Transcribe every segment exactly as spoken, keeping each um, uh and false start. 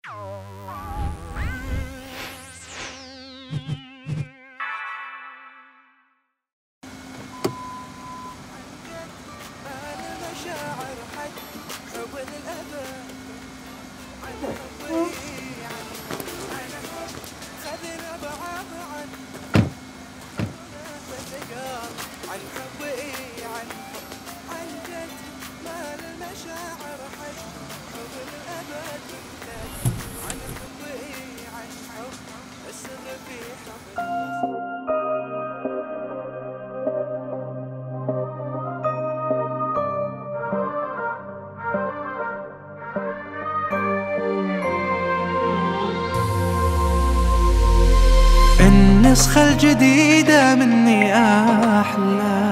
النسخة الجديدة مني أحلى،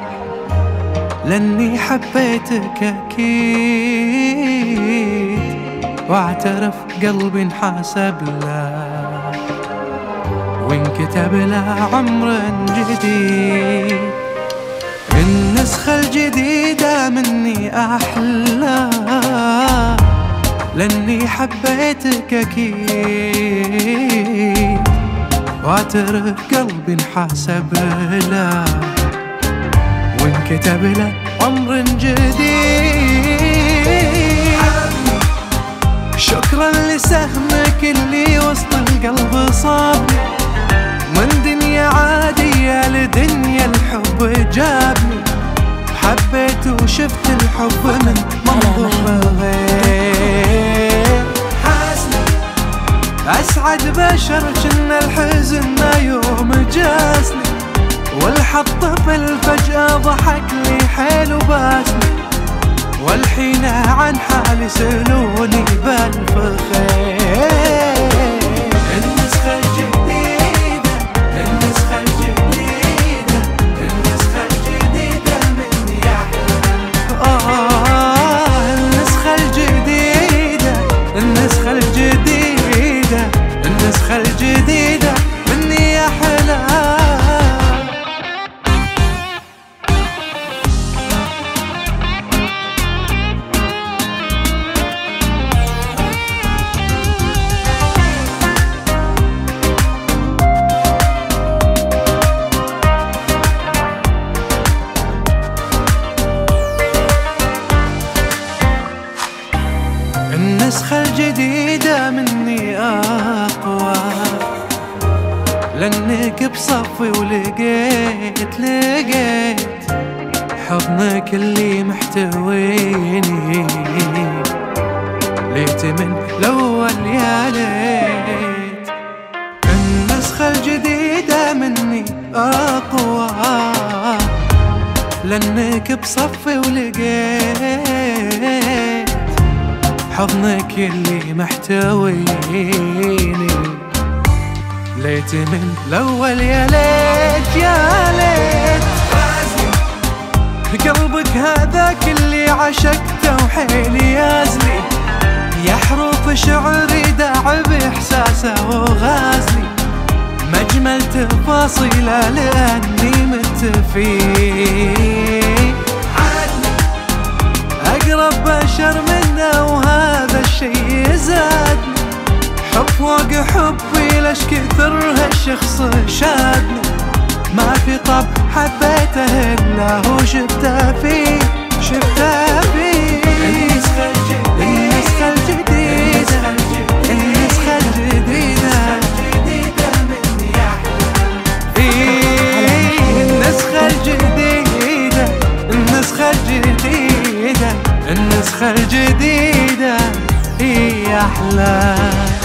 لأني حبيتك أكيد، واعترف قلبي انحسب له وانكتب له عمر جديد. النسخة الجديدة مني أحلى، لأني حبيتك أكيد، واعترف قلبي انحسب له وانكتب له عمر جديد. شكرا لسهمك اللي وسط القلب صابني، من دنيا عادية لدنيا الحب جابني، حبيت وشفت الحب من منظور غير حاسني. أسعد بشر جنة الحزن ما يوم جاسني، والحظ طفل فجأة ضحك لي حيل وباسني، والحين عن حالي سألوني بألف خير. النسخة الجديدة، النسخة الجديدة، النسخة الجديدة مني أحلى. آه النسخة الجديدة، النسخة الجديدة، النسخة الجديدة مني أحلى. النسخة الجديدة مني أقوى، لأنك بصفي ولقيت لقيت حضنك اللي محتويني، ليت من الأول يا ليت. النسخة الجديدة مني أقوى، لأنك بصفي ولقيت حضنك اللي محتويني، ليت من الأول يا ليت يا ليت. قلبك هذاك اللي عشقته وحيلي يازلي، يا حروف شعري داع بإحساسه وغازلي، مجمل تفاصيله لأني متفيه. أقرب بشر منه وهذا الشي زادني، حب فوق حبي ليش كثر هالشخص شادني، ما في طب حبيته إلا هو شفته فيه، شفته فيه. النسخة الجديدة، النسخة الجديدة، النسخة الجديدة مني أحلى. النسخة الجديدة، النسخة الجديدة، النسخة الجديدة هي أحلى.